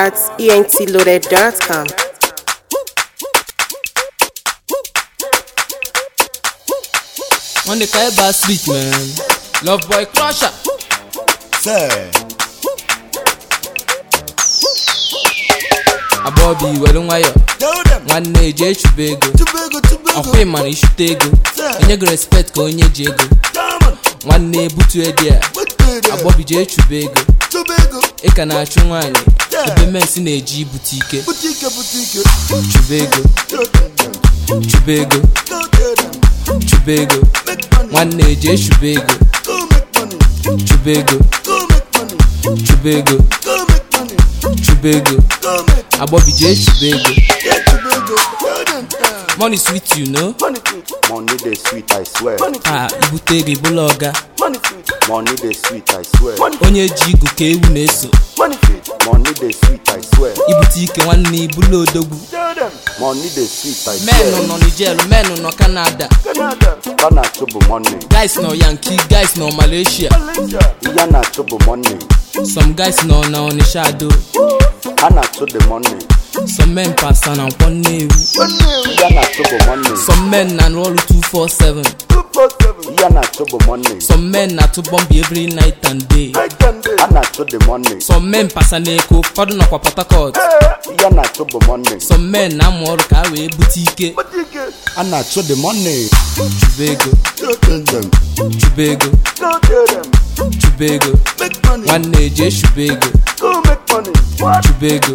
at entloaded.com. On the Kaiba street, man. Love boy crusher. Say. A Bobby, well on wire. Tell them. One day, J. Chubego. A free man, you should take go. And you respect go in your jago. One day, Butu Edia. A Bobby J. Chubego. Ekana Chumani. The men's in a G boutique. Chubego. Chubego. Chubego. One day, J. Chubego. Chubego. Chubego. Chubego. A Bobby J. Chubego. Money sweet, you know. Money they sweet, I swear. Ibuteri buloga. Money they sweet, I swear. Onye jigu ke ewu na-eso. Money they sweet, I swear. Ibutike nwanne ibulo odogwu. Money they sweet, I Men swear. nọ Niger, men nọ Canada. Ghana trouble money. Guys nọ Yankee, guys nọ Malaysia. Ghana trouble money. Some guys nọ na Onitsha do. Ghana trouble money. Some men pass on one name. Ghana trouble money. Some men na roll 247. Ghana trouble money. Some men na to bomb every night and day. Ghana trouble money. Some men pass an echo, pardon na kwa Port Harcourt. Ghana trouble money. Some men na moro ka we boutique. Ghana trouble money. Chubego. Chubego. Chubego. One day J. Chubego. Chubego.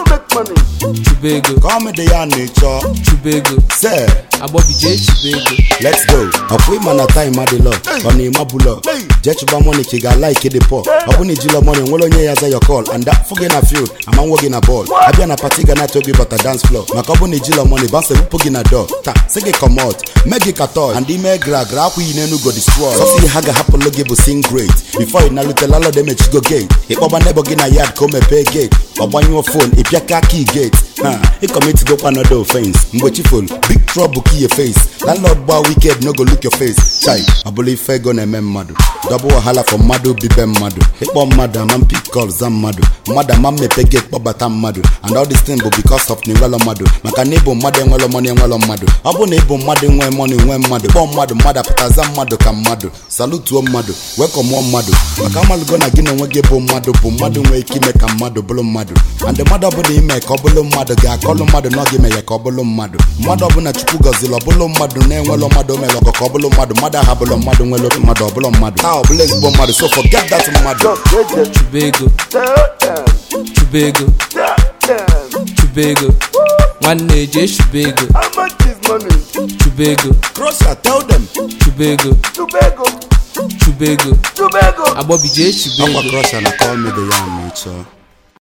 Chubego. Call me the young nature. Chubego. Say. A Bobby J. Chubego. Let's go. A quick man a time at the law. On the Mabula. Jetchuba money kiga like it the poor. Abuni jilo money wolo nye yaza your call. And that fucking a field. I'm on working a ball. I be on a party gana to give but a dance floor. Makabuni jilo money banse upugin a door. Ta sege come out. Megi katoy. And the megra grapu inenu go destroy. So see haga hapo logibu sing great. Before it na lutelalo dem go gate. Ipoba nebo gina yard come pay gate. Oban your phone ipiaka key gate. He commit to go another offense. Mbochiful. Big trouble key your face. Landlord boy wicked no go look your face. Chai, I believe fair gonna madu. Double wahala for madu bibem madu. Hip on madam and pick calls am madu. Madam me pegate babatam madu. And all this thing but because of niwelo madu. Maka nebo madu ngolo money ngolo madu. Abo nebo madu ngwe money ngwe madu. Bon madu mada patazam madu kam madu. Salute to madu. Welcome one madu. Maka malu gonna gina wege bo madu. Bo madu ngwe kime kam madu bolo madu. And the madu budi ime kobolo madu. Ga kolo madu no gime ye kobolo madu. Madu buna chupu gozilo bolo madu. Ne ngolo madu me logo kobolo madu. Mada habolo madu ngwe logo madu bolo madu. How bless bo madu. So forget that madu. Chubego. Chubego. Chubego. One day J. Chubego. How much is money? Chubego. Crosser, tell them. Chubego. Chubego. A Bobby J. Chubego. I'm a crosser and I call me the young nature.